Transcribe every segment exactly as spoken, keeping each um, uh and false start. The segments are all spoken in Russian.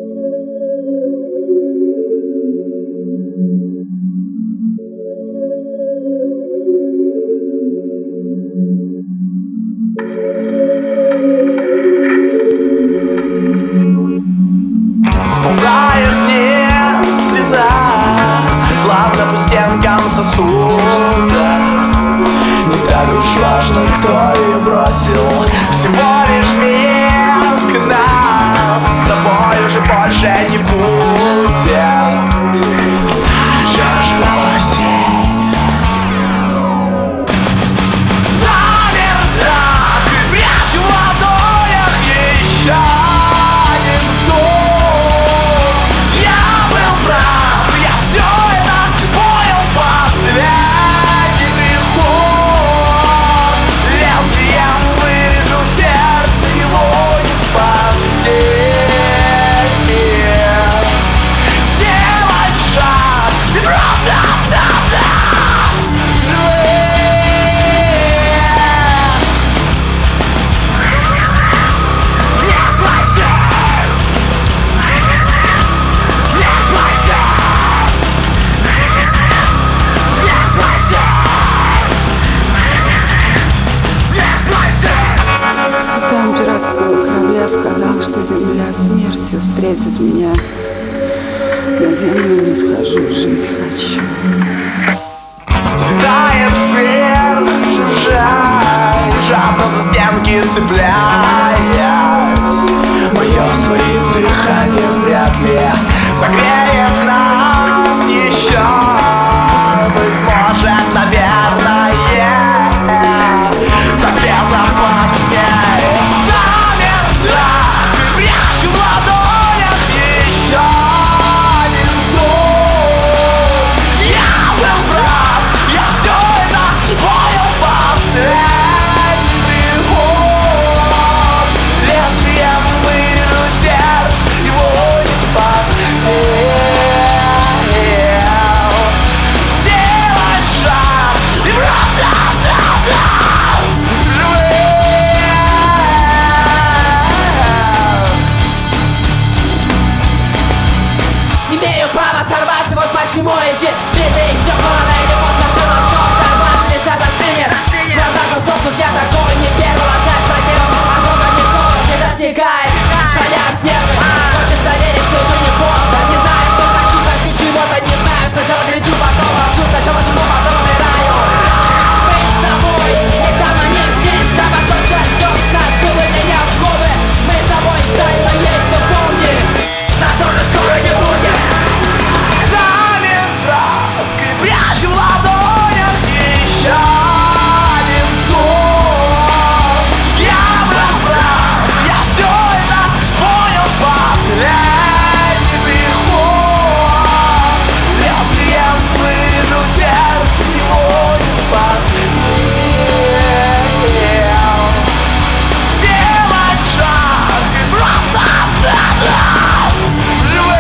Сползает вниз слеза, плавно по стенкам сосуда. Не так уж важно, кто ее бросил, всего лишь миг нас с тобой уже больше не будет. Сказал, что земля смертью встретит меня. На землю не схожу, жить хочу. Взлетает вверх, жужжай, жадно за стенки цепляясь. Мое с твоим дыханием вряд ли согреет нас еще. Быть может, наверное, так безопаснее. Имею право сорваться, вот почему эти биты и стекла рано или поздно все должно сорваться, лишь это стынет. Глаза засохнут, я такой не первый раз эксплуатировал, а сколько мне снова не достигает. Шалят нервы, хочется верить, что уже не поздно. Не знаю, что хочу, хочу чего-то, не знаю. Сначала кричу, потом молчу, сначала живу, потом умираю. Быть с собой, и там они здесь, кровоточат дёсна, целуй меня в губы. Мы с тобой стоим, но есть, но помни, нас тоже скоро не будет. Прячу в ладонях еще один вдох. Я был прав, я все это понял. Последний приход. Лезвием вырежу сердце, его не спасти. Сделать шаг и просто остаться живым.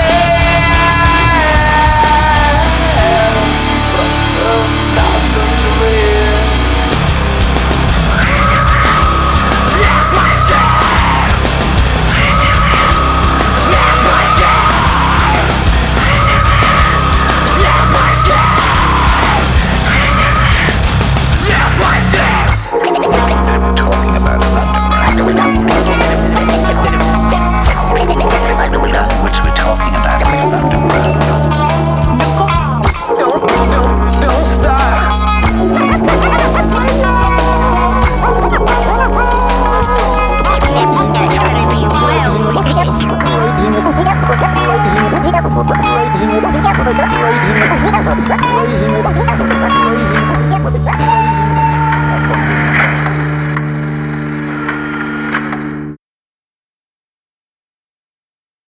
Raising it, raising it, raising it, raising it, raising it.